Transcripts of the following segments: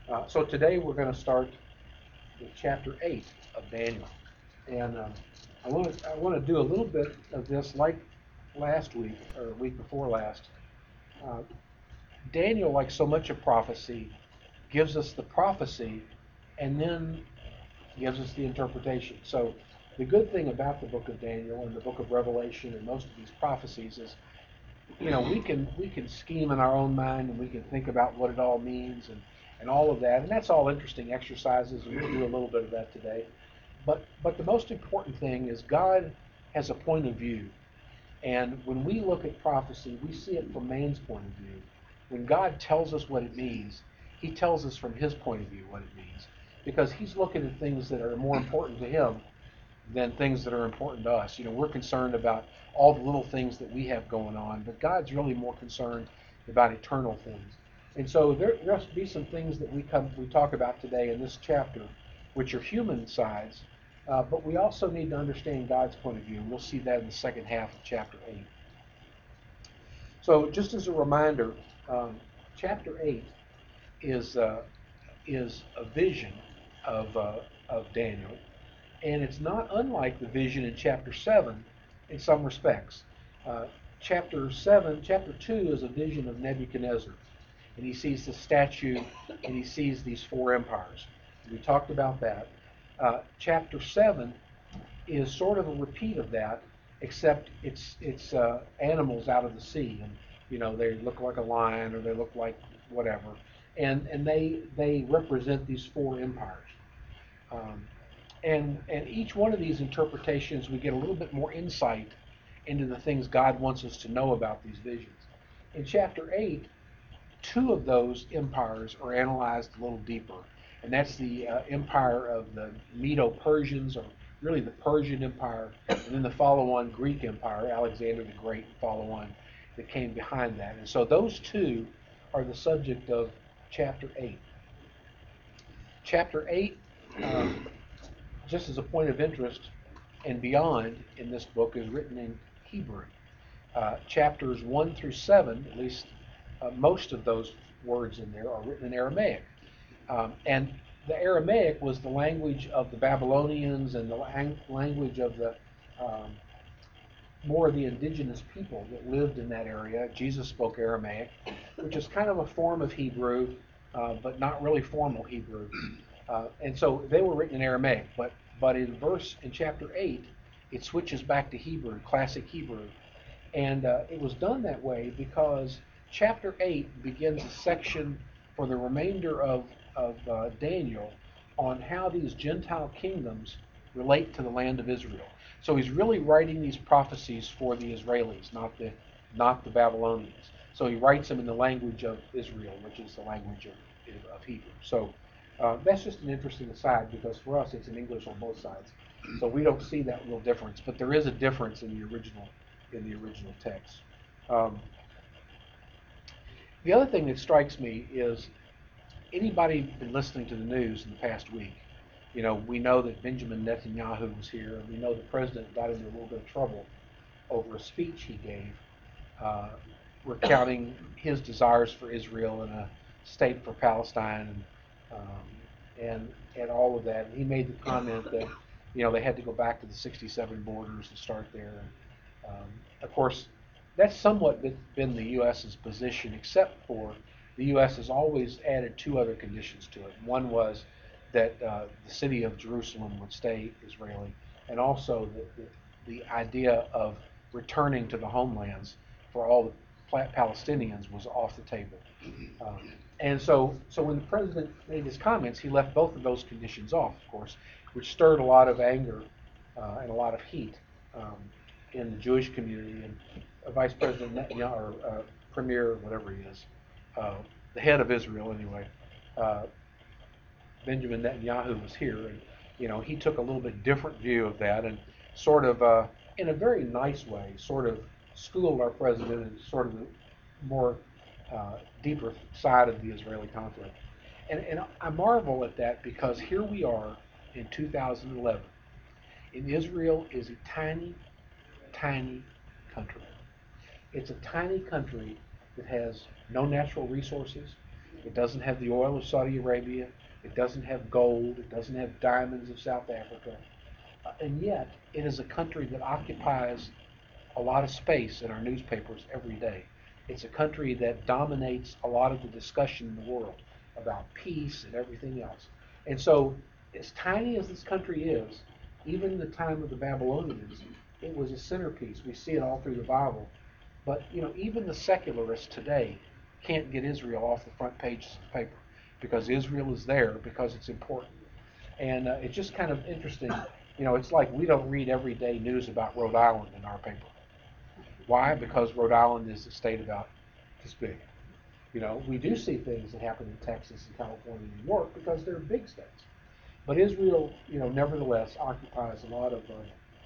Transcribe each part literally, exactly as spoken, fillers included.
Uh, so today we're going to start with chapter eight of Daniel, and um, I want to I want to do a little bit of this like last week or week before last. Uh, Daniel, like so much of prophecy, gives us the prophecy, and then gives us the interpretation. So the good thing about the book of Daniel and the book of Revelation and most of these prophecies is, you know, we can we can scheme in our own mind and we can think about what it all means and, and all of that, and that's all interesting exercises, and we'll do a little bit of that today. But but the most important thing is God has a point of view, and when we look at prophecy, we see it from man's point of view. When God tells us what it means, He tells us from His point of view what it means, because He's looking at things that are more important to Him than things that are important to us. You know, we're concerned about all the little things that we have going on, but God's really more concerned about eternal things. And so there there must be some things that we come we talk about today in this chapter, which are human sides, uh, but we also need to understand God's point of view. And we'll see that in the second half of chapter eight. So just as a reminder, um, chapter eight is uh, is a vision of uh, of Daniel, and it's not unlike the vision in chapter seven in some respects. Uh, chapter seven, chapter two is a vision of Nebuchadnezzar, and he sees the statue and he sees these four empires. We talked about that. Uh, chapter seven is sort of a repeat of that, except it's it's uh, animals out of the sea, and you know they look like a lion or they look like whatever, and and they they represent these four empires. Um, and and each one of these interpretations, we get a little bit more insight into the things God wants us to know about these visions. In chapter eight, two of those empires are analyzed a little deeper, and that's the uh, empire of the Medo-Persians, or really the Persian Empire, and then the follow-on Greek Empire, Alexander the Great, and follow-on that came behind that. And so those two are the subject of chapter eight. Chapter eight, um, just as a point of interest and beyond in this book, is written in Hebrew. Uh, chapters one through seven, at least uh, most of those words in there, are written in Aramaic. Um, and the Aramaic was the language of the Babylonians and the lang- language of the um, more of the indigenous people that lived in that area. Jesus spoke Aramaic, which is kind of a form of Hebrew, uh, but not really formal Hebrew. Uh, and so they were written in Aramaic, but but in verse in chapter eight, it switches back to Hebrew, classic Hebrew, and uh, it was done that way because chapter eight begins a section for the remainder of of uh, Daniel on how these Gentile kingdoms relate to the land of Israel. So he's really writing these prophecies for the Israelis, not the not the Babylonians. So he writes them in the language of Israel, which is the language of, of Hebrew. So uh, that's just an interesting aside because for us it's in English on both sides. So we don't see that real difference, but there is a difference in the original in the original text. Um, the other thing that strikes me is anybody been listening to the news in the past week, you know, we know that Benjamin Netanyahu was here, and we know the president got into a little bit of trouble over a speech he gave, uh, recounting his desires for Israel and a state for Palestine, and, um, and and all of that. And he made the comment that, you know, they had to go back to the sixty-seven borders and start there. And, um, of course, that's somewhat been the U S's position, except for the U S has always added two other conditions to it. One was that uh, the city of Jerusalem would stay Israeli, and also the, the, the idea of returning to the homelands for all the Palestinians was off the table. Um, and so, so when the president made his comments, he left both of those conditions off, of course, which stirred a lot of anger uh, and a lot of heat um, in the Jewish community. And uh, Vice President Netanyahu, or uh, Premier, whatever he is, uh, the head of Israel anyway, uh, Benjamin Netanyahu was here, and you know he took a little bit different view of that, and sort of, uh, in a very nice way, sort of schooled our president in sort of the more uh, deeper side of the Israeli conflict. And, and I marvel at that because here we are in two thousand eleven, and Israel is a tiny, tiny country. It's a tiny country that has no natural resources. It doesn't have the oil of Saudi Arabia. It doesn't have gold. It doesn't have diamonds of South Africa. Uh, and yet, it is a country that occupies a lot of space in our newspapers every day. It's a country that dominates a lot of the discussion in the world about peace and everything else. And so, as tiny as this country is, even in the time of the Babylonians, it was a centerpiece. We see it all through the Bible. But, you know, even the secularists today can't get Israel off the front pages of the paper because Israel is there because it's important. And uh, it's just kind of interesting. You know, it's like we don't read everyday news about Rhode Island in our paper. Why? Because Rhode Island is a state about this big. You know, we do see things that happen in Texas and California and New York because they're big states. But Israel, you know, nevertheless occupies a lot of uh,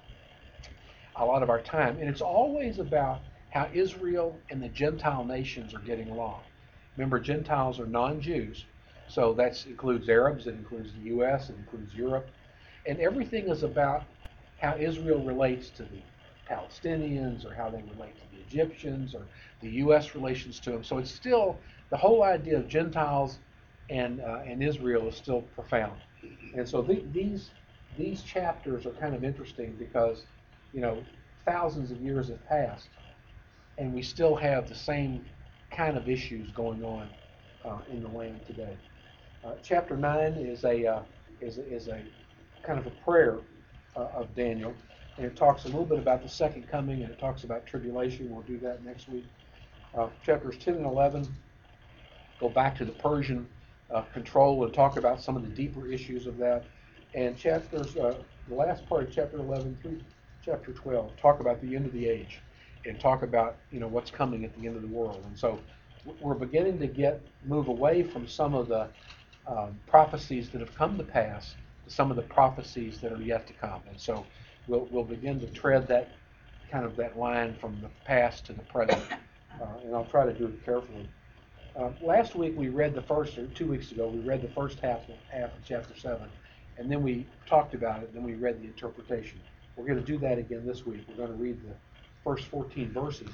a lot of our time, and it's always about how Israel and the Gentile nations are getting along. Remember, Gentiles are non-Jews, so that includes Arabs, it includes the U S, it includes Europe, and everything is about how Israel relates to the Palestinians or how they relate to the Egyptians or the U S relations to them. So it's still, the whole idea of Gentiles and uh, and Israel is still profound. And so the, these these chapters are kind of interesting because, you know, thousands of years have passed, and we still have the same kind of issues going on uh, in the land today. Uh, chapter nine is a uh, is a, is a kind of a prayer uh, of Daniel, and it talks a little bit about the second coming, and it talks about tribulation. We'll do that next week. Uh, chapters ten and eleven go back to the Persian uh, control and talk about some of the deeper issues of that. And chapters, uh, the last part of chapter eleven through chapter twelve talk about the end of the age and talk about, you know, what's coming at the end of the world. And so we're beginning to get move away from some of the um, prophecies that have come to pass to some of the prophecies that are yet to come. And so we'll we'll begin to tread that kind of that line from the past to the present. Uh, and I'll try to do it carefully. Uh, last week we read the first, or two weeks ago, we read the first half of, half of chapter seven, and then we talked about it, and then we read the interpretation. We're going to do that again this week. We're going to read the first fourteen verses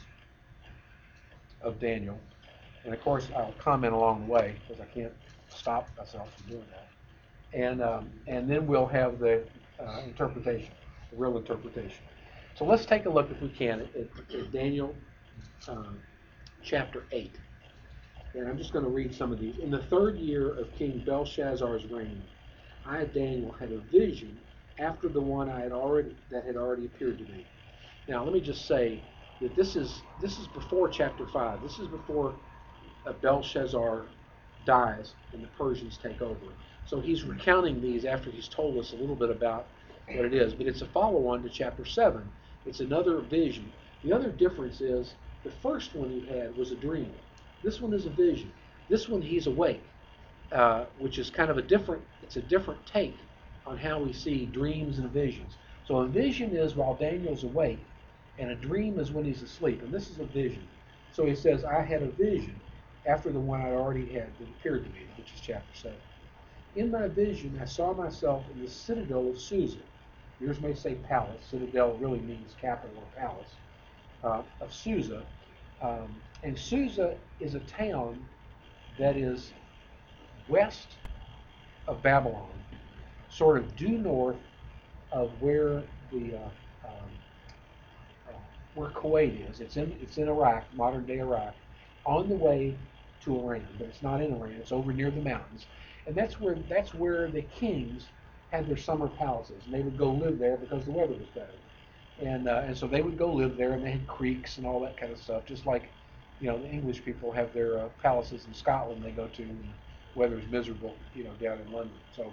of Daniel. And of course, I'll comment along the way, because I can't stop myself from doing that. And, um, and then we'll have the uh, interpretation, the real interpretation. So let's take a look, if we can, at, at Daniel um, chapter eight. And I'm just going to read some of these. In the third year of King Belshazzar's reign, I, Daniel, had a vision after the one I had already that had already appeared to me. Now, let me just say that this is this is before chapter five. This is before uh, Belshazzar dies and the Persians take over. So he's recounting these after he's told us a little bit about what it is. But it's a follow-on to chapter seven. It's another vision. The other difference is the first one he had was a dream. This one is a vision. This one he's awake, uh, which is kind of a different, it's a different take on how we see dreams and visions. So a vision is while Daniel's awake, and a dream is when he's asleep. And this is a vision. So he says, I had a vision after the one I already had that appeared to me, which is chapter seven. In my vision, I saw myself in the citadel of Susa. Yours may say palace. Citadel really means capital or palace. Uh, of Susa. Um, and Susa is a town that is west of Babylon, sort of due north of where the uh, um, uh, where Kuwait is. It's in it's in Iraq, modern day Iraq, on the way to Iran, but it's not in Iran. It's over near the mountains, and that's where that's where the kings had their summer palaces, and they would go live there because the weather was better. And uh, and so they would go live there, and they had creeks and all that kind of stuff, just like, you know, the English people have their uh, palaces in Scotland they go to when the weather is miserable, you know, down in London. So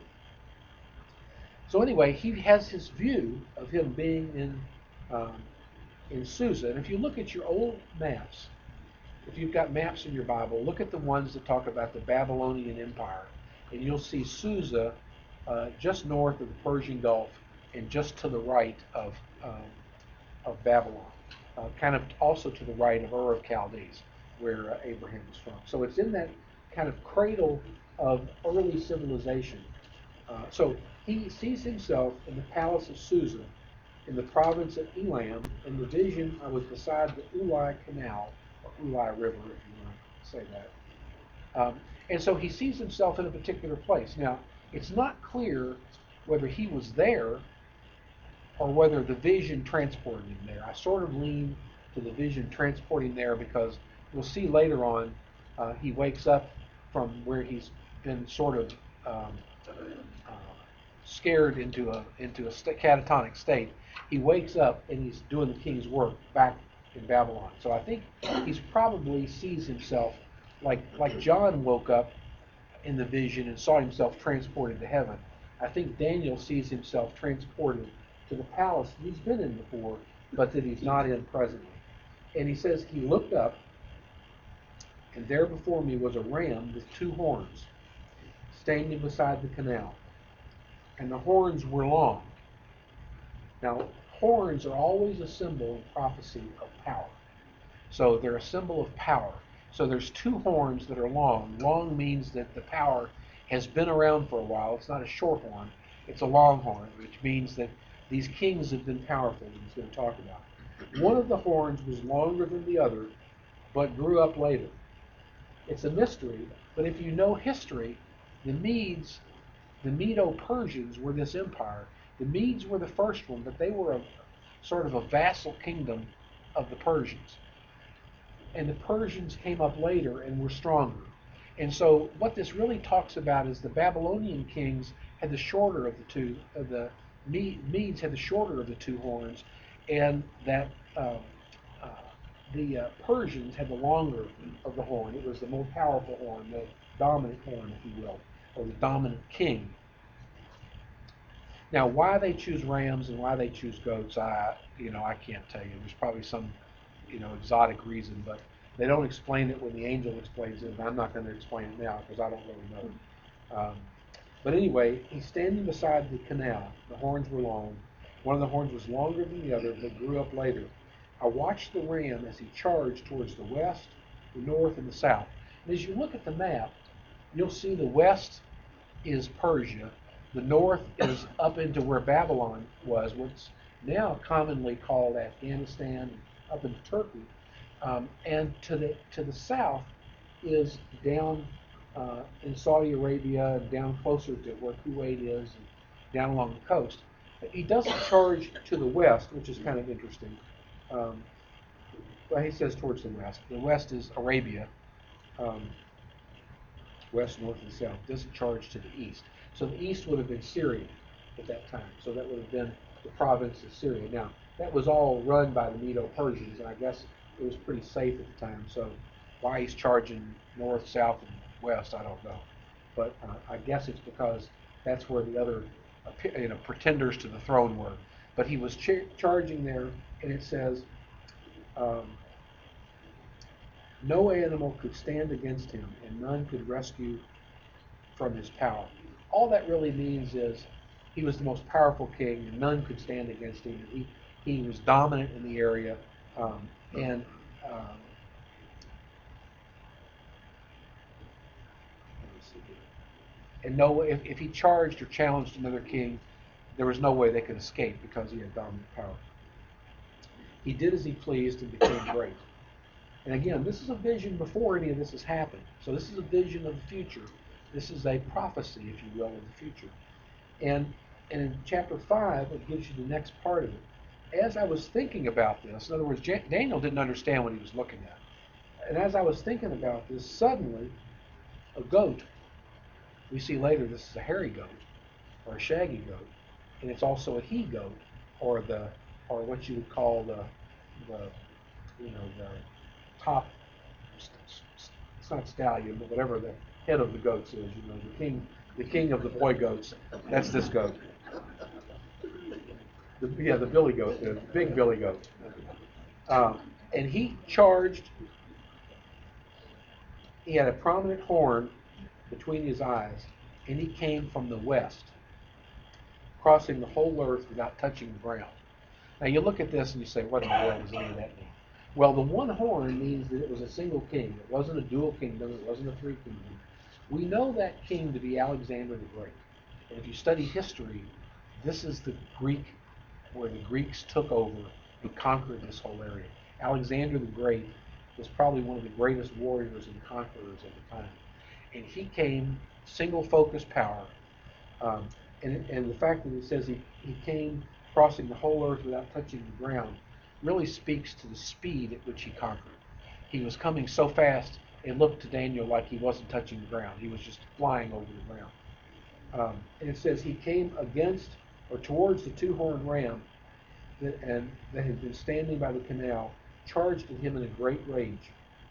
so anyway, he has his view of him being in um, in Susa. And if you look at your old maps, if you've got maps in your Bible, look at the ones that talk about the Babylonian Empire, and you'll see Susa uh, just north of the Persian Gulf and just to the right of um, of Babylon, uh, kind of also to the right of Ur of Chaldees, where uh, Abraham was from. So it's in that kind of cradle of early civilization. Uh, so he sees himself in the palace of Susa, in the province of Elam. In the vision, I was beside the Ulai Canal, or Ulai River, if you want to say that. Um, And so he sees himself in a particular place. Now, it's not clear whether he was there or whether the vision transported him there. I sort of lean to the vision transporting there because we'll see later on uh, he wakes up from where he's been sort of um, uh, scared into a into a st- catatonic state. He wakes up and he's doing the king's work back in Babylon. So I think he's probably sees himself like like John woke up in the vision and saw himself transported to heaven. I think Daniel sees himself transported to the palace that he's been in before, but that he's not in presently. And he says, he looked up, and there before me was a ram with two horns, standing beside the canal. And the horns were long. Now, horns are always a symbol in prophecy of power. So they're a symbol of power. So there's two horns that are long. Long means that the power has been around for a while. It's not a short horn. It's a long horn, which means that these kings have been powerful, that he's going to talk about. One of the horns was longer than the other, but grew up later. It's a mystery, but if you know history, the Medes, the Medo-Persians were this empire. The Medes were the first one, but they were a sort of a vassal kingdom of the Persians. And the Persians came up later and were stronger. And so what this really talks about is the Babylonian kings had the shorter of the two, of the Medes had the shorter of the two horns, and that uh, uh, the uh, Persians had the longer of the horn. It was the more powerful horn, the dominant horn, if you will, or the dominant king. Now, why they choose rams and why they choose goats, I, you know, I can't tell you. There's probably some, you know, exotic reason, but they don't explain it when the angel explains it, and I'm not going to explain it now because I don't really know. Um, but anyway, he's standing beside the canal. The horns were long. One of the horns was longer than the other, but grew up later. I watched the ram as he charged towards the west, the north, and the south. And as you look at the map, you'll see the west is Persia. The north is up into where Babylon was, what's now commonly called Afghanistan, up into Turkey. Um, and to the to the south is down uh, in Saudi Arabia, and down closer to where Kuwait is, and down along the coast. He doesn't charge to the west, which is kind of interesting. Um, well, he says towards the west. The west is Arabia, um, west, north, and south. Doesn't charge to the east. So the east would have been Syria at that time. So that would have been the province of Syria. Now, that was all run by the Medo-Persians, and I guess it was pretty safe at the time. So why he's charging north, south, and west, I don't know. But uh, I guess it's because that's where the other uh, you know, pretenders to the throne were. But he was ch- charging there, and it says, um, no animal could stand against him, and none could rescue from his power. All that really means is he was the most powerful king, and none could stand against him. He he was dominant in the area, um, and um, and no, if, if he charged or challenged another king, there was no way they could escape because he had dominant power. He did as he pleased and became great. And again, this is a vision before any of this has happened. So this is a vision of the future. This is a prophecy, if you will, of the future. And, and in chapter five, it gives you the next part of it. As I was thinking about this, in other words, J- Daniel didn't understand what he was looking at. And as I was thinking about this, suddenly, a goat, we see later this is a hairy goat, or a shaggy goat, and it's also a he-goat, or the, or what you would call the, the, you know, the top, it's not stallion, but whatever the head of the goats is, you know, the king, the king of the boy goats. That's this goat. The, yeah, the billy goat, the big billy goat. Um, and he charged. He had a prominent horn between his eyes, and he came from the west, crossing the whole earth without touching the ground. Now you look at this and you say, what in the world does any of that mean? Well, the one horn means that it was a single king. It wasn't a dual kingdom. It wasn't a three kingdom. We know that king to be Alexander the Great. And if you study history, this is the Greek, where the Greeks took over and conquered this whole area. Alexander the Great was probably one of the greatest warriors and conquerors of the time. and he came single focused power. Um, and, and the fact that it says he, he came crossing the whole earth without touching the ground really speaks to the speed at which he conquered. He was coming so fast, it looked to Daniel like he wasn't touching the ground. He was just flying over the ground. Um, and it says he came against or towards the two-horned ram that, and that had been standing by the canal, charged at him in a great rage.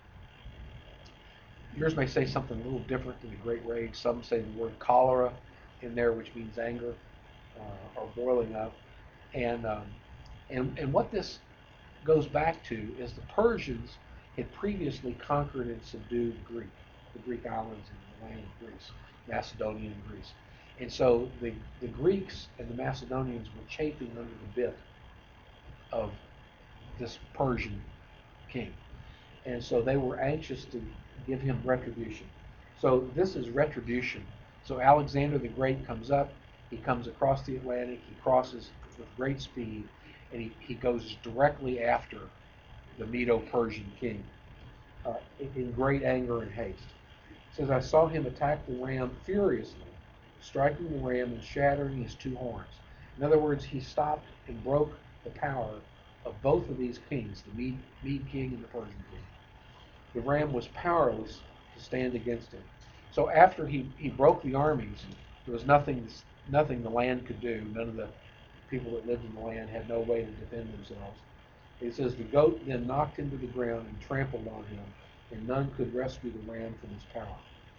Yours may say something a little different than a great rage. Some say the word cholera in there, which means anger uh, or boiling up. And, um, and, and what this goes back to is the Persians had previously conquered and subdued Greek, the Greek islands in the land of Greece, Macedonia and Greece. And so the, the Greeks and the Macedonians were chafing under the bit of this Persian king. And so they were anxious to give him retribution. So this is retribution. So Alexander the Great comes up, he comes across the Atlantic, he crosses with great speed, and he, he goes directly after the Medo-Persian king uh, in, in great anger and haste. It says, I saw him attack the ram furiously, striking the ram and shattering his two horns. In other words, he stopped and broke the power of both of these kings, the Mede, Mede king and the Persian king. The ram was powerless to stand against him. So after he, he broke the armies, there was nothing nothing the land could do. None of the people that lived in the land had no way to defend themselves. It says, the goat then knocked him to the ground and trampled on him, and none could rescue the ram from his power.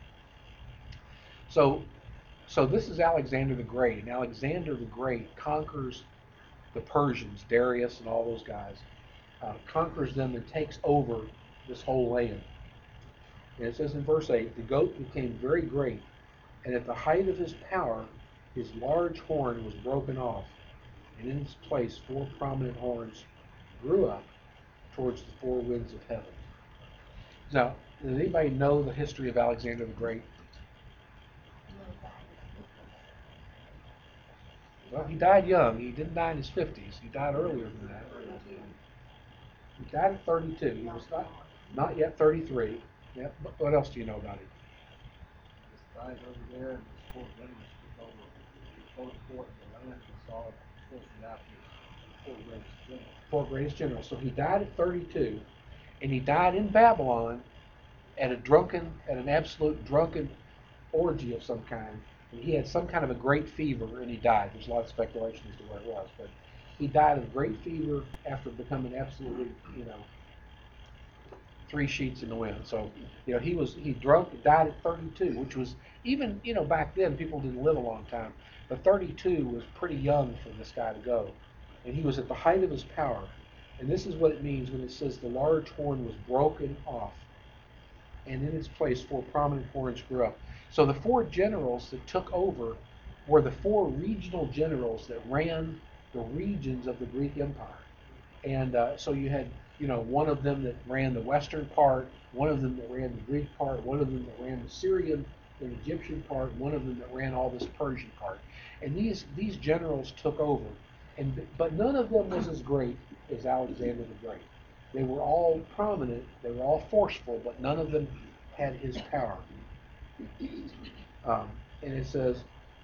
So, so this is Alexander the Great, and Alexander the Great conquers the Persians, Darius and all those guys, uh, conquers them and takes over this whole land. And it says in verse eight, the goat became very great, and at the height of his power, his large horn was broken off, and in its place four prominent horns grew up towards the four winds of heaven. Now, does anybody know the history of Alexander the Great? Well, he died young. He didn't die in his fifties. He died earlier than that. He died at thirty-two. He was not, not yet thirty-three. Yep. What else do you know about him? This guy's over there, and this four generals took over, took over fort in the land and saw it, posted out the four greatest generals. Four greatest generals. So he died at thirty-two, and he died in Babylon at a drunken, at an absolute drunken orgy of some kind. And he had some kind of a great fever, and he died. There's a lot of speculation as to what it was, but he died of great fever after becoming absolutely, you know, three sheets in the wind. So, you know, he was he drunk and died at thirty-two, which was even, you know, back then people didn't live a long time, but thirty-two was pretty young for this guy to go, and he was at the height of his power. And this is what it means when it says the large horn was broken off, and in its place four prominent horns grew up. So the four generals that took over were the four regional generals that ran the regions of the Greek Empire. And uh, so you had, you know, one of them that ran the western part, one of them that ran the Greek part, one of them that ran the Syrian and Egyptian part, one of them that ran all this Persian part. And these these generals took over, and but none of them was as great as Alexander the Great. They were all prominent, they were all forceful, but none of them had his power. Um, and it says,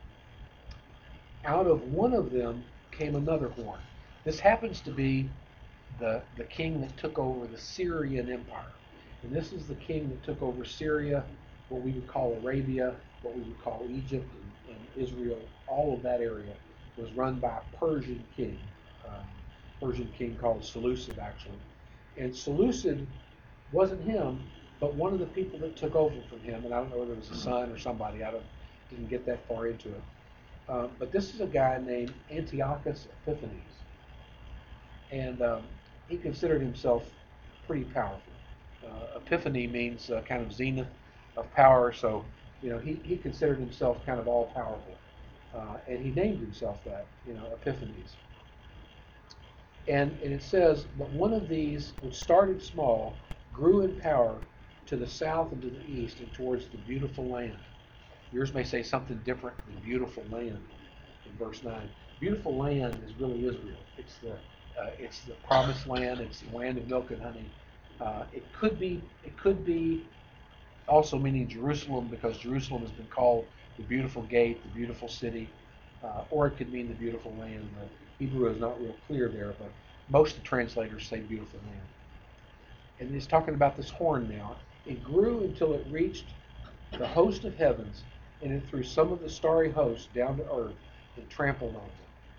out of one of them came another horn. This happens to be the, the king that took over the Syrian Empire. And this is the king that took over Syria, what we would call Arabia, what we would call Egypt and, and Israel. All of that area was run by a Persian king, um, Persian king called Seleucid, actually. And Seleucid wasn't him, but one of the people that took over from him, and I don't know whether it was a son or somebody, I don't, didn't get that far into it. Uh, but this is a guy named Antiochus Epiphanes. And um, he considered himself pretty powerful. Uh, Epiphany means uh, kind of zenith of power, so you know he, he considered himself kind of all-powerful. Uh, and he named himself that, you know, Epiphanes. And, and it says, but one of these, which started small, grew in power to the south and to the east and towards the beautiful land. Yours may say something different than beautiful land in verse nine. Beautiful land is really Israel. It's the uh, it's the promised land. It's the land of milk and honey. Uh, it could be it could be also meaning Jerusalem, because Jerusalem has been called the beautiful gate, the beautiful city, uh, or it could mean the beautiful land. The Hebrew is not real clear there, but most of the translators say beautiful land. And he's talking about this horn now. It grew until it reached the host of heavens, and it threw some of the starry host down to earth and trampled on them.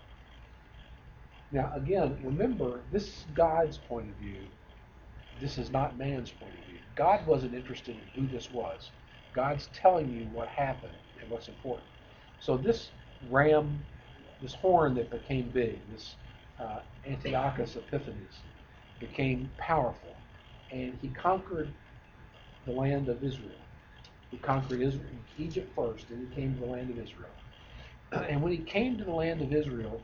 Now, again, remember, this is God's point of view. This is not man's point of view. God wasn't interested in who this was. God's telling you what happened and what's important. So this ram, this horn that became big, this uh, Antiochus Epiphanes, became powerful, and he conquered the land of Israel. He conquered Israel, Egypt first, and he came to the land of Israel. And when he came to the land of Israel,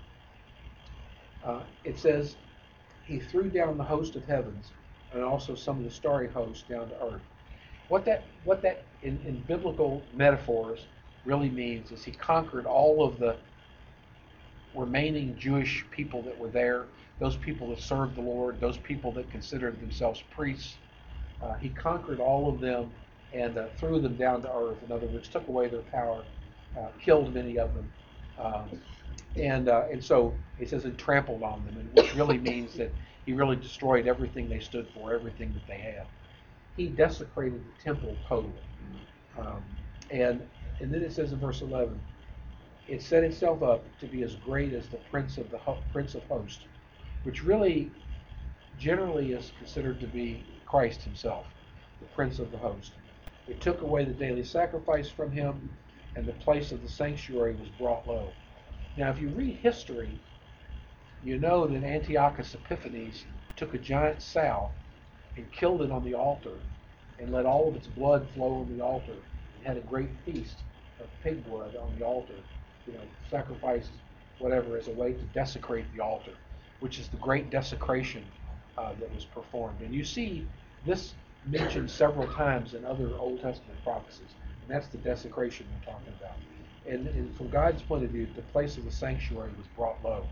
uh, it says he threw down the host of heavens and also some of the starry hosts down to earth. What that, what that in, in biblical metaphors really means is he conquered all of the remaining Jewish people that were there, those people that served the Lord, those people that considered themselves priests. Uh, he conquered all of them and uh, threw them down to earth. In other words, took away their power, uh, killed many of them, um, and uh, and so it says and trampled on them, and which really means that he really destroyed everything they stood for, everything that they had. He desecrated the temple totally, um, and and then it says in verse eleven, it set itself up to be as great as the prince of the ho- prince of hosts, which really generally is considered to be Christ himself, the prince of the host. It took away the daily sacrifice from him, and the place of the sanctuary was brought low. Now, if you read history, you know that Antiochus Epiphanes took a giant sow and killed it on the altar and let all of its blood flow on the altar and had a great feast of pig blood on the altar, you know, sacrificed whatever as a way to desecrate the altar, which is the great desecration uh, that was performed. And you see this mentioned several times in other Old Testament prophecies, and that's the desecration we're talking about. And, and from God's point of view, the place of the sanctuary was brought low.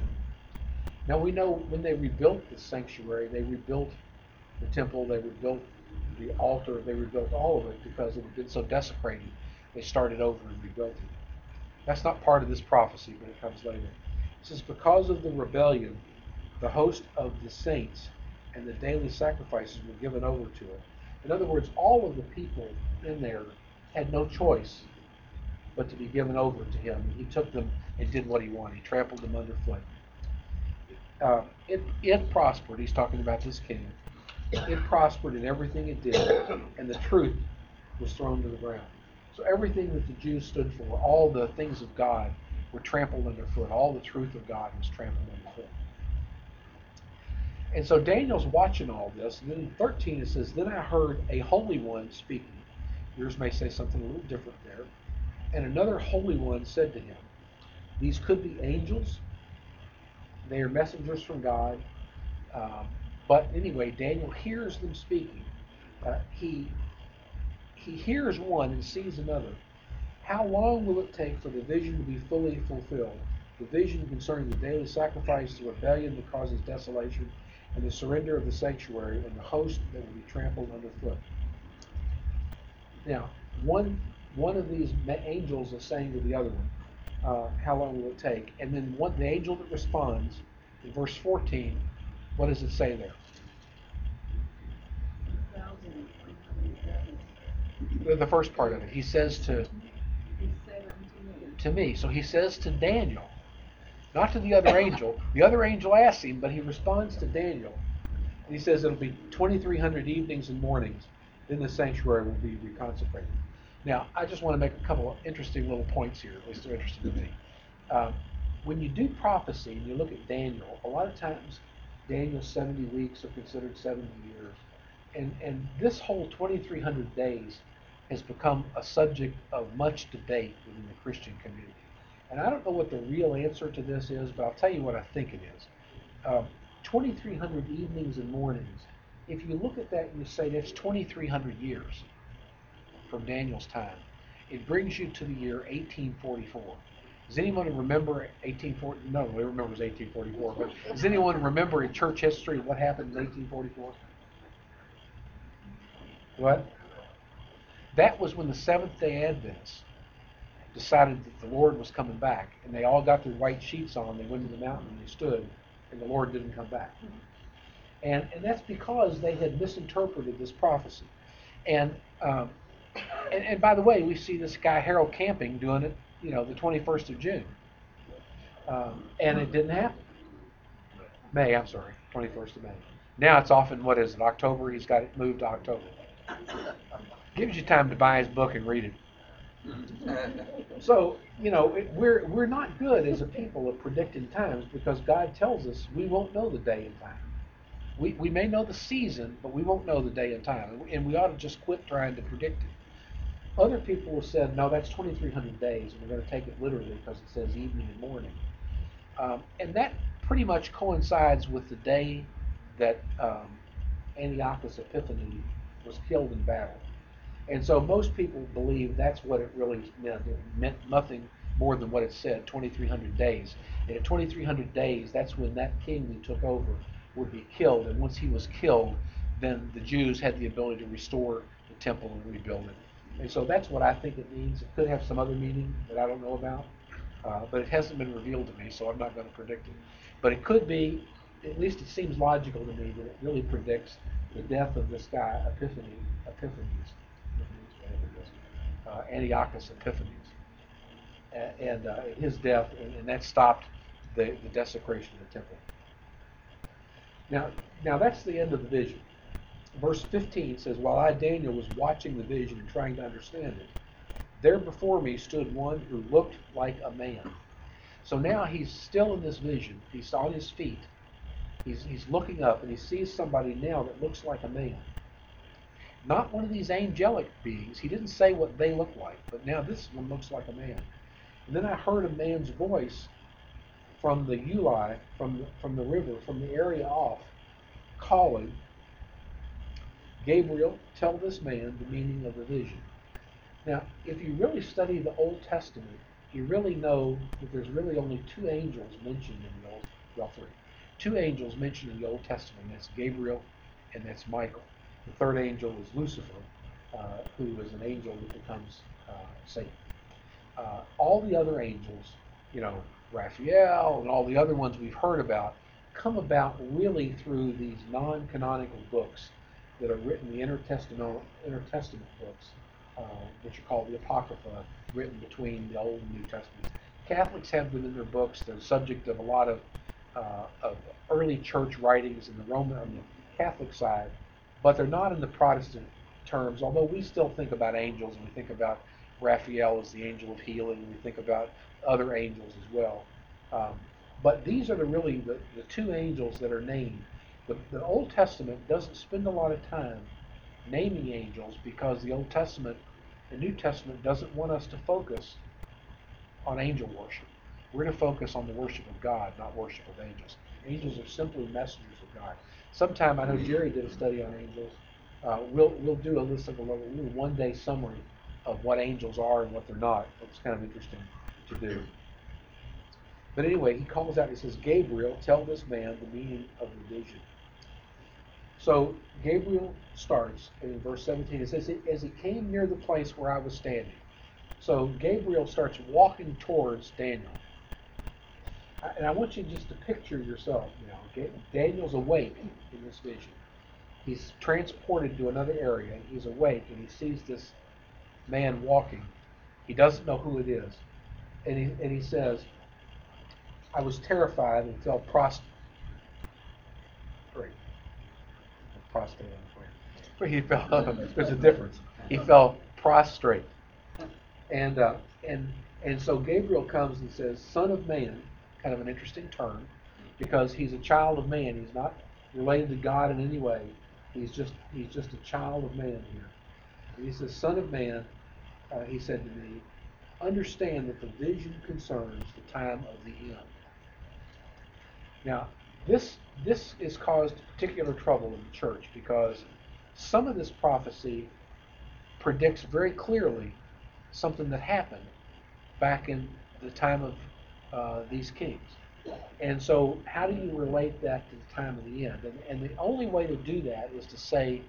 Now we know when they rebuilt the sanctuary, they rebuilt the temple, they rebuilt the altar, they rebuilt all of it because it had been so desecrated. They started over and rebuilt it. That's not part of this prophecy, but it comes later. It says, because of the rebellion, the host of the saints and the daily sacrifices were given over to it. In other words, all of the people in there had no choice but to be given over to him. And he took them and did what he wanted. He trampled them underfoot. Uh, it, it prospered. He's talking about this king. It prospered in everything it did, and the truth was thrown to the ground. So everything that the Jews stood for, all the things of God, were trampled underfoot. All the truth of God was trampled underfoot. And so Daniel's watching all this. And then in thirteen it says, then I heard a holy one speaking. Yours may say something a little different there. And another holy one said to him, these could be angels. They are messengers from God. Um, but anyway, Daniel hears them speaking. Uh, he, he hears one and sees another. How long will it take for the vision to be fully fulfilled? The vision concerning the daily sacrifice, the rebellion that causes desolation, and the surrender of the sanctuary, and the host that will be trampled underfoot. Now, one one of these angels is saying to the other one, uh, how long will it take? And then one, the angel that responds, in verse fourteen, what does it say there? The, the first part of it. He says to, to me. So he says to Daniel, not to the other angel. The other angel asks him, but he responds to Daniel. And he says it'll be twenty-three hundred evenings and mornings. Then the sanctuary will be reconsecrated. Now, I just want to make a couple of interesting little points here, at least they're interesting to me. Um, when you do prophecy and you look at Daniel, a lot of times Daniel's seventy weeks are considered seventy years. And, and this whole twenty-three hundred days has become a subject of much debate within the Christian community. And I don't know what the real answer to this is, but I'll tell you what I think it is. Um, twenty-three hundred evenings and mornings, if you look at that and you say that's twenty-three hundred years from Daniel's time, it brings you to the year eighteen forty-four. Does anyone remember eighteen forty? No, nobody remembers eighteen forty-four, but does anyone remember in church history what happened in eighteen forty-four? What? That was when the Seventh-day Adventists decided that the Lord was coming back, and they all got their white sheets on. They went to the mountain and they stood, and the Lord didn't come back. And and that's because they had misinterpreted this prophecy. And um, and, and by the way, we see this guy Harold Camping doing it, you know, the twenty-first of June, um, and it didn't happen. May, I'm sorry, twenty-first of May. Now it's off in, what is it, October? He's got it moved to October. Gives you time to buy his book and read it. So, you know, it, we're we're not good as a people at predicting times, because God tells us we won't know the day and time. We we may know the season, but we won't know the day and time, and we ought to just quit trying to predict it. Other people have said, no, that's twenty-three hundred days, and we're going to take it literally because it says evening and morning. Um, and that pretty much coincides with the day that um, Antiochus Epiphanes was killed in battle. And so most people believe that's what it really meant. It meant nothing more than what it said, twenty-three hundred days. And at twenty-three hundred days, that's when that king who took over would be killed. And once he was killed, then the Jews had the ability to restore the temple and rebuild it. And so that's what I think it means. It could have some other meaning that I don't know about, uh, but it hasn't been revealed to me, so I'm not going to predict it. But it could be, at least it seems logical to me, that it really predicts the death of this guy, Epiphanes, Epiphanes, uh, Antiochus Epiphanes, and, and uh, his death, and, and that stopped the, the desecration of the temple. Now, now that's the end of the vision. Verse fifteen says, while I, Daniel, was watching the vision and trying to understand it, there before me stood one who looked like a man. So now he's still in this vision. He's on his feet. He's, he's looking up, and he sees somebody now that looks like a man. Not one of these angelic beings. He didn't say what they look like, but now this one looks like a man. And then I heard a man's voice from the Uli, from the, from the river, from the area off, calling, Gabriel, tell this man the meaning of the vision. Now, if you really study the Old Testament, you really know that there's really only two angels mentioned in the Old, well, three. Two angels mentioned in the Old Testament. That's Gabriel and that's Michael. The third angel is Lucifer, uh, who is an angel that becomes uh, Satan. Uh, all the other angels, you know, Raphael and all the other ones we've heard about, come about really through these non-canonical books that are written, the intertestament, intertestament books, uh, which are called the Apocrypha, written between the Old and New Testaments. Catholics have them in their books. They're the subject of a lot of, uh, of early church writings in the Roman, on the Catholic side, but they're not in the Protestant terms, although we still think about angels, and we think about Raphael as the angel of healing, and we think about other angels as well. Um, but these are the really the, the two angels that are named. The, the Old Testament doesn't spend a lot of time naming angels, because the Old Testament, the New Testament doesn't want us to focus on angel worship. We're going to focus on the worship of God, not worship of angels. Angels are simply messengers of God. Sometime, I know Jerry did a study on angels. Uh, we'll we'll do a list of a little, little one-day summary of what angels are and what they're not. It's kind of interesting to do. But anyway, he calls out, he says, Gabriel, tell this man the meaning of the vision. So Gabriel starts in verse seventeen. It says, as he came near the place where I was standing. So Gabriel starts walking towards Daniel. And I want you just to picture yourself now. Daniel's awake in this vision. He's transported to another area, and he's awake, and he sees this man walking. He doesn't know who it is. And he, and he says, I was terrified and fell prostrate. Prostrate. He fell. There's a difference. He fell prostrate. And uh, and and so Gabriel comes and says, Son of Man, kind of an interesting term, because he's a child of man. He's not related to God in any way. He's just he's just a child of man here. And he says, Son of Man, uh, he said to me, understand that the vision concerns the time of the end. Now, this this has caused particular trouble in the church, because some of this prophecy predicts very clearly something that happened back in the time of uh, these kings. And so how do you relate that to the time of the end? And, and the only way to do that is to say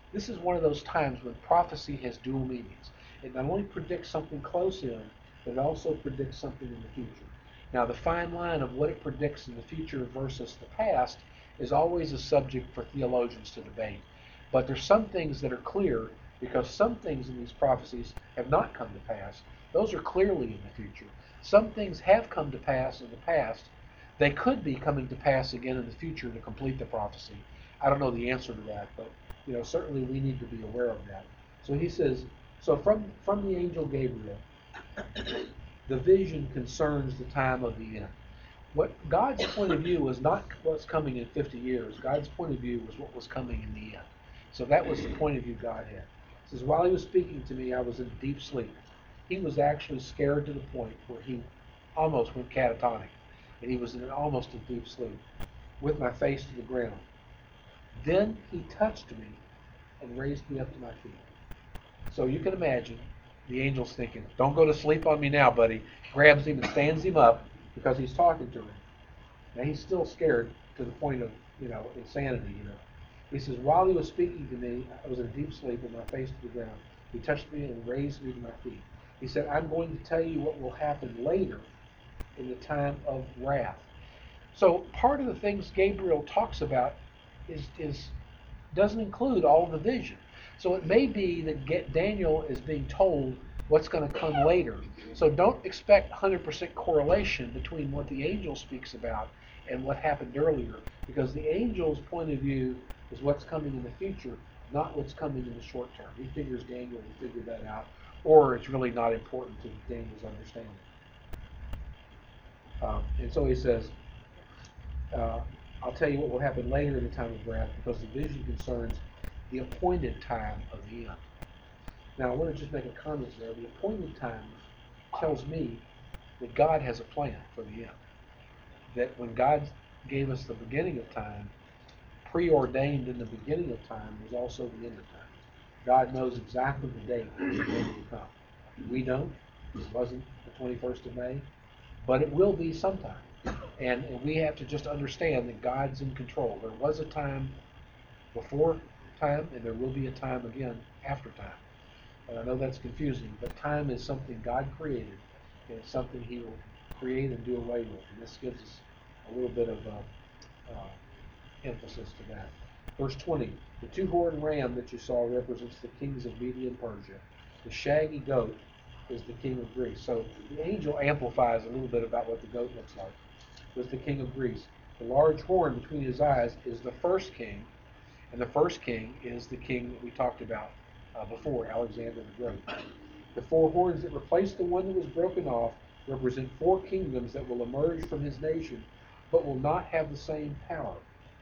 This is one of those times when prophecy has dual meanings. It not only predicts something close in, but it also predicts something in the future. Now, the fine line of what it predicts in the future versus the past is always a subject for theologians to debate. But there's some things that are clear because some things in these prophecies have not come to pass. Those are clearly in the future. Some things have come to pass in the past. They could be coming to pass again in the future to complete the prophecy. I don't know the answer to that, but you know, certainly we need to be aware of that. So he says, so from, from the angel Gabriel, the vision concerns the time of the end. What God's point of view was not what's coming in fifty years. God's point of view was what was coming in the end. So that was the point of view God had. It says, while he was speaking to me, I was in deep sleep. He was actually scared to the point where he almost went catatonic. And he was in almost a deep sleep, with my face to the ground. Then he touched me and raised me up to my feet. So you can imagine the angel's thinking, don't go to sleep on me now, buddy. Grabs him and stands him up because he's talking to him. Now he's still scared to the point of, you know, insanity, you know. He says, while he was speaking to me, I was in a deep sleep with my face to the ground. He touched me and raised me to my feet. He said, I'm going to tell you what will happen later in the time of wrath. So part of the things Gabriel talks about is, is doesn't include all the vision. So it may be that Daniel is being told what's going to come later. So don't expect one hundred percent correlation between what the angel speaks about and what happened earlier, because the angel's point of view is what's coming in the future, not what's coming in the short term. He figures Daniel will figure that out, or it's really not important to Daniel's understanding. Um, and so he says, uh, I'll tell you what will happen later in the time of wrath, because the vision concerns the appointed time of the end. Now, I want to just make a comment there. The appointed time tells me that God has a plan for the end. That when God gave us the beginning of time, preordained in the beginning of time was also the end of time. God knows exactly the date when the day will come. We don't. It wasn't the twenty-first of May, but it will be sometime. And, and we have to just understand that God's in control. There was a time before time, and there will be a time again after time. And I know that's confusing, but time is something God created, and it's something He will create and do away with. And this gives us a little bit of uh, uh, emphasis to that. Verse twenty, the two-horned ram that you saw represents the kings of Media and Persia. The shaggy goat is the king of Greece. So the angel amplifies a little bit about what the goat looks like. Was the king of Greece. The large horn between his eyes is the first king, and the first king is the king that we talked about uh, before, Alexander the Great. The four horns that replace the one that was broken off represent four kingdoms that will emerge from his nation, but will not have the same power.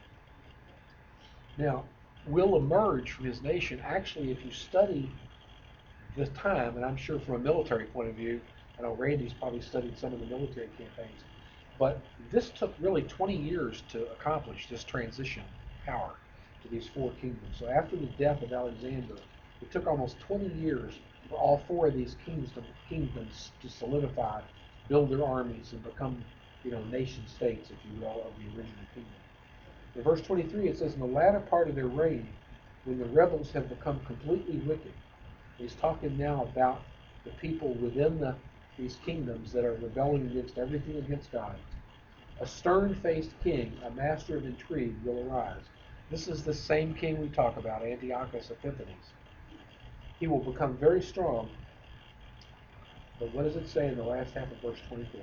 Now, will emerge from his nation. Actually, if you study this time, and I'm sure from a military point of view, I know Randy's probably studied some of the military campaigns, but this took really twenty years to accomplish this transition power to these four kingdoms. So after the death of Alexander, it took almost twenty years for all four of these kingdoms, kingdoms to solidify, build their armies, and become, you know, nation states, if you will, of the original kingdom. In verse twenty-three, it says, in the latter part of their reign, when the rebels have become completely wicked, he's talking now about the people within the, these kingdoms that are rebelling against everything against God. A stern-faced king, a master of intrigue, will arise. This is the same king we talk about, Antiochus Epiphanes. He will become very strong, but what does it say in the last half of verse twenty-four?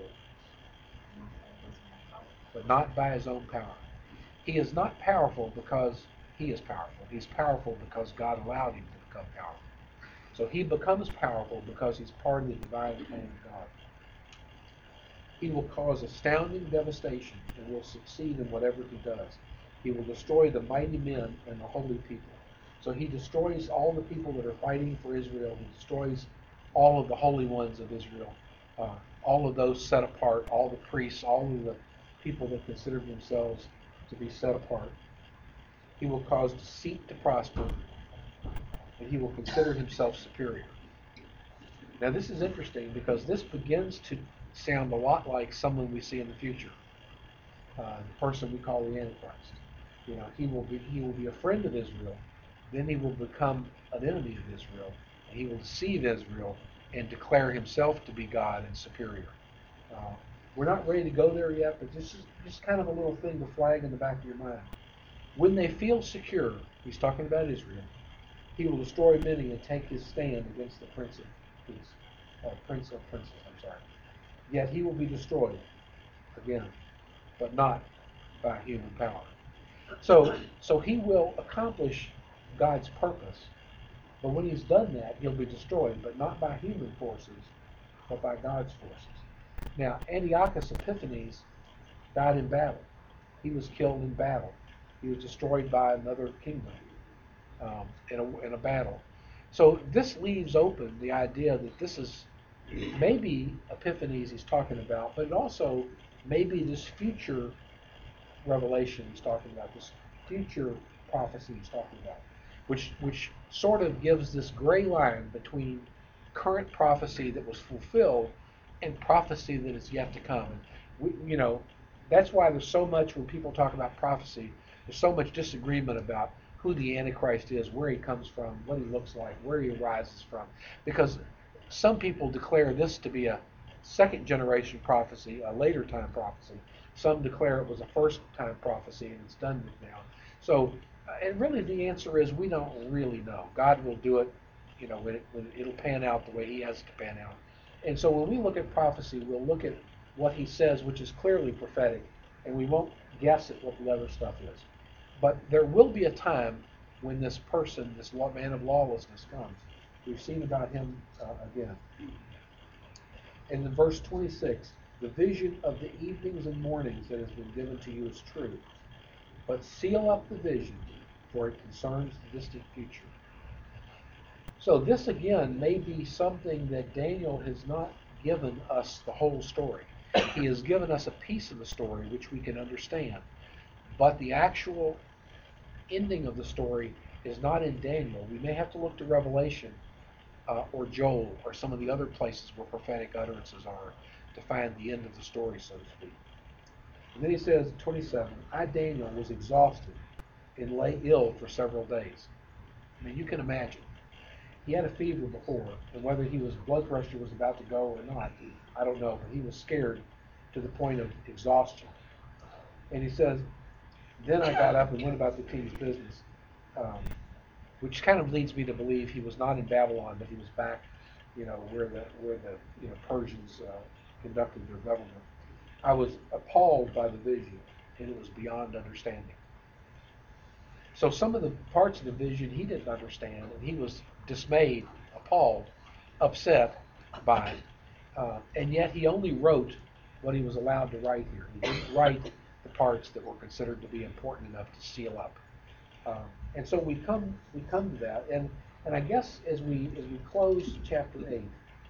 But not by his own power. He is not powerful because he is powerful. He's powerful because God allowed him to become powerful. So he becomes powerful because he's part of the divine plan of God. He will cause astounding devastation and will succeed in whatever he does. He will destroy the mighty men and the holy people. So he destroys all the people that are fighting for Israel. He destroys all of the holy ones of Israel, uh, all of those set apart, all the priests, all of the people that consider themselves to be set apart. He will cause deceit to prosper, and he will consider himself superior. Now this is interesting because this begins to sound a lot like someone we see in the future, uh, the person we call the Antichrist. You know, he will be he will be a friend of Israel, then he will become an enemy of Israel, and he will deceive Israel and declare himself to be God and superior. Uh, we're not ready to go there yet, but this is just kind of a little thing to flag in the back of your mind. When they feel secure, he's talking about Israel, he will destroy many and take his stand against the prince of peace, uh, prince of princes, I'm sorry. Yet he will be destroyed, again, but not by human power. So, so he will accomplish God's purpose, but when he's done that, he'll be destroyed, but not by human forces, but by God's forces. Now, Antiochus Epiphanes died in battle. He was killed in battle. He was destroyed by another kingdom um, in, a, in a battle. So this leaves open the idea that this is maybe Epiphanes he's talking about, but it also maybe this future revelation he's talking about, this future prophecy he's talking about, which which sort of gives this gray line between current prophecy that was fulfilled and prophecy that is yet to come. And we, you know, that's why there's so much when people talk about prophecy, there's so much disagreement about who the Antichrist is, where he comes from, what he looks like, where he arises from, because some people declare this to be a second generation prophecy, a later time prophecy. Some declare it was a first time prophecy and it's done with now. So, uh, and really the answer is we don't really know. God will do it, you know, when, it, when it'll pan out the way he has to pan out. And so when we look at prophecy, we'll look at what he says, which is clearly prophetic, and we won't guess at what the other stuff is. But there will be a time when this person, this man of lawlessness comes. We've seen about him uh, again. And in verse twenty-six, the vision of the evenings and mornings that has been given to you is true. But seal up the vision, for it concerns the distant future. So this again may be something that Daniel has not given us the whole story. He has given us a piece of the story which we can understand. But the actual ending of the story is not in Daniel. We may have to look to Revelation uh, or Joel or some of the other places where prophetic utterances are to find the end of the story, so to speak. And then he says, twenty-seven, I, Daniel, was exhausted and lay ill for several days. I mean, you can imagine. He had a fever before, and whether he was blood pressure was about to go or not, I don't know, but he was scared to the point of exhaustion. And he says, then I got up and went about the king's business, um, which kind of leads me to believe he was not in Babylon, but he was back, you know, where the where the you know Persians uh, conducted their government. I was appalled by the vision, and it was beyond understanding. So some of the parts of the vision he didn't understand, and he was dismayed, appalled, upset by it. Uh, and yet he only wrote what he was allowed to write here. He didn't write the parts that were considered to be important enough to seal up. Um, and so we come we come to that, and and I guess as we as we close chapter eight,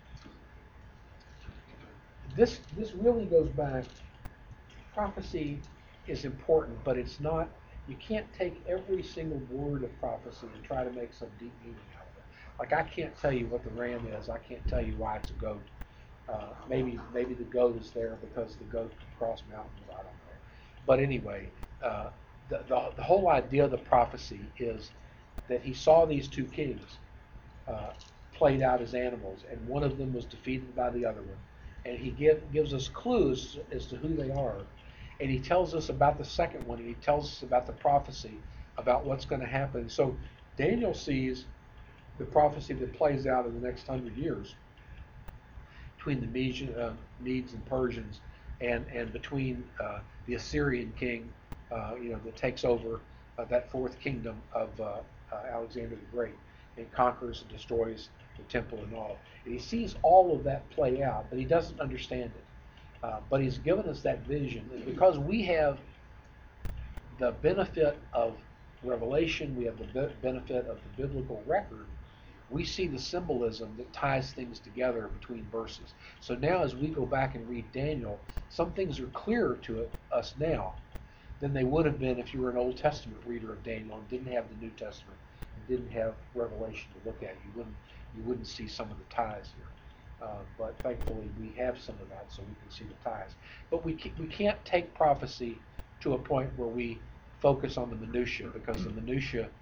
this this really goes back. Prophecy is important, but it's not. You can't take every single word of prophecy and try to make some deep meaning out of it. Like I can't tell you what the ram is. I can't tell you why it's a goat. Uh, maybe maybe the goat is there because the goat can cross mountains. I don't know. But anyway, uh, the, the the whole idea of the prophecy is that he saw these two kings uh, played out as animals, and one of them was defeated by the other one, and he give, gives us clues as to who they are. And he tells us about the second one, and he tells us about the prophecy, about what's going to happen. So Daniel sees the prophecy that plays out in the next hundred years between the Medes, uh, Medes and Persians, and and between uh, the Assyrian king, uh, you know, that takes over uh, that fourth kingdom of uh, uh, Alexander the Great and conquers and destroys the temple and all. And he sees all of that play out, but he doesn't understand it. Uh, but he's given us that vision. And because we have the benefit of revelation, we have the be- benefit of the biblical record, we see the symbolism that ties things together between verses. So now as we go back and read Daniel, some things are clearer to it, us now than they would have been if you were an Old Testament reader of Daniel and didn't have the New Testament and didn't have Revelation to look at. You wouldn't, you wouldn't see some of the ties here. Uh, but thankfully we have some of that so we can see the ties. But we, we can't take prophecy to a point where we focus on the minutiae, because the minutiae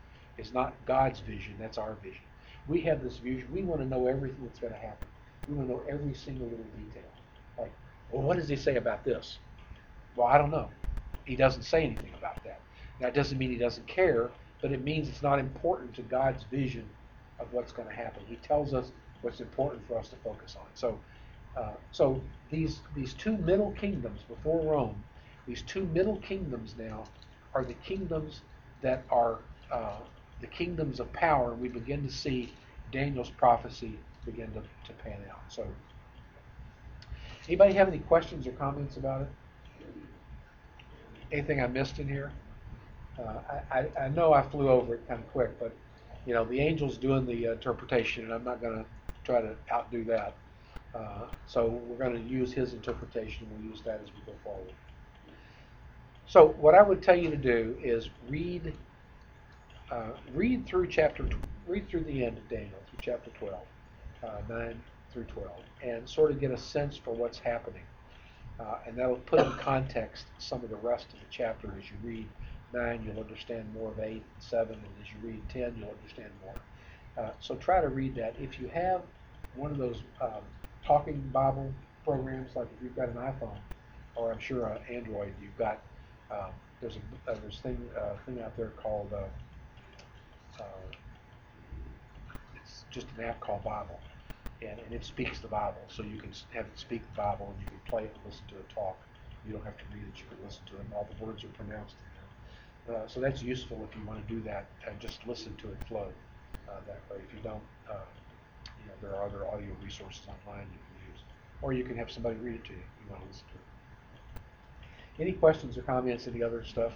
It's not God's vision, that's our vision. We have this vision. We want to know everything that's going to happen. We want to know every single little detail. Like, well, what does he say about this? Well, I don't know. He doesn't say anything about that. That doesn't mean he doesn't care, but it means it's not important to God's vision of what's going to happen. He tells us what's important for us to focus on. So, uh, so these these two middle kingdoms before Rome, these two middle kingdoms now are the kingdoms that are uh, the kingdoms of power. We begin to see Daniel's prophecy begin to, to pan out. So, anybody have any questions or comments about it? Anything I missed in here? Uh, I, I, I know I flew over it kind of quick, but you know the angel's doing the uh, interpretation, and I'm not going to try to outdo that. Uh, so we're going to use his interpretation. We'll use that as we go forward. So what I would tell you to do is read uh, read through chapter read through the end of Daniel, through chapter twelve, uh, nine through twelve, and sort of get a sense for what's happening. Uh, and that'll put in context some of the rest of the chapter. As you read nine, you'll understand more of eight, seven, and as you read ten, you'll understand more. Uh, so try to read that. If you have one of those um, talking Bible programs, like if you've got an iPhone, or I'm sure uh, Android, you've got um, there's a uh, there's thing uh, thing out there called uh, uh, it's just an app called Bible. And, and it speaks the Bible, so you can have it speak the Bible, and you can play it and listen to it talk. You don't have to read it; you can listen to it. And all the words are pronounced in there. Uh, so that's useful if you want to do that, and just listen to it flow uh, that way. If you don't, uh, you know, there are other audio resources online you can use, or you can have somebody read it to you if you want to listen to it. Any questions or comments? Any other stuff?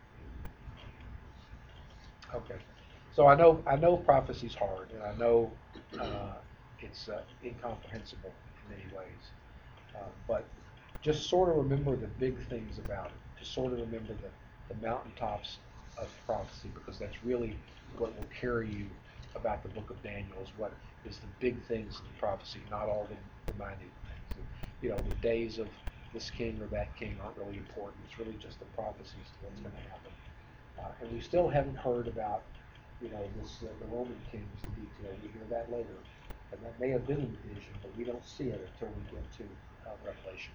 Okay. So I know I know prophecy's hard, and I know. Uh, It's uh, incomprehensible in many ways. Uh, but just sort of remember the big things about it. Just sort of remember the, the mountaintops of prophecy, because that's really what will carry you about the book of Daniel, is what is the big things in the prophecy, not all the, the minute things. And, you know, the days of this king or that king aren't really important. It's really just the prophecies of what's going to happen. Uh, and we still haven't heard about, you know, this uh, the Roman kings in detail. We hear that later. And that may have been in the vision, but we don't see it until we get to uh, Revelation.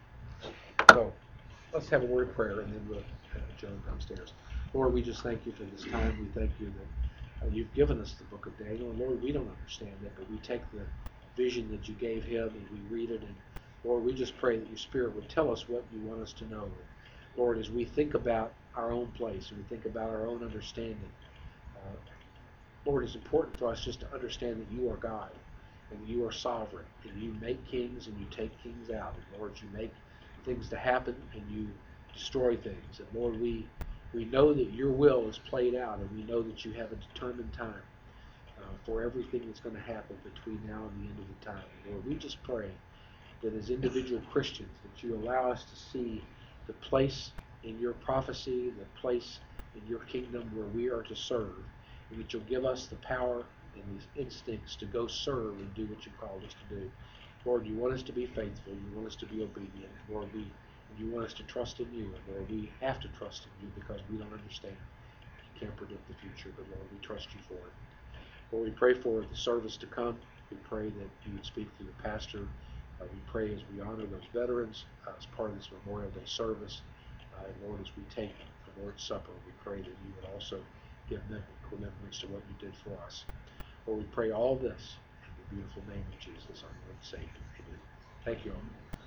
So let's have a word of prayer, and then we'll uh, adjourn downstairs. Lord, we just thank you for this time. We thank you that uh, you've given us the book of Daniel. And Lord, we don't understand it, but we take the vision that you gave him and we read it. And Lord, we just pray that your Spirit would tell us what you want us to know. Lord, as we think about our own place and we think about our own understanding, uh, Lord, it's important for us just to understand that you are God. And you are sovereign, and you make kings and you take kings out. And Lord, you make things to happen and you destroy things. And Lord, we we know that your will is played out, and we know that you have a determined time uh, for everything that's going to happen between now and the end of the time. And Lord, we just pray that as individual Christians, that you allow us to see the place in your prophecy, the place in your kingdom where we are to serve, and that you'll give us the power and these instincts to go serve and do what you called us to do. Lord, you want us to be faithful. You want us to be obedient. And Lord, we, you want us to trust in you. And Lord, we have to trust in you because we don't understand. You can't predict the future, but Lord, we trust you for it. Lord, we pray for the service to come. We pray that you would speak through the pastor. Uh, we pray as we honor those veterans uh, as part of this Memorial Day service. Uh, and Lord, as we take the Lord's Supper, we pray that you would also give them remembrance to what you did for us. Lord, we pray all this in the beautiful name of Jesus, our Lord and Savior. Amen. Thank you all.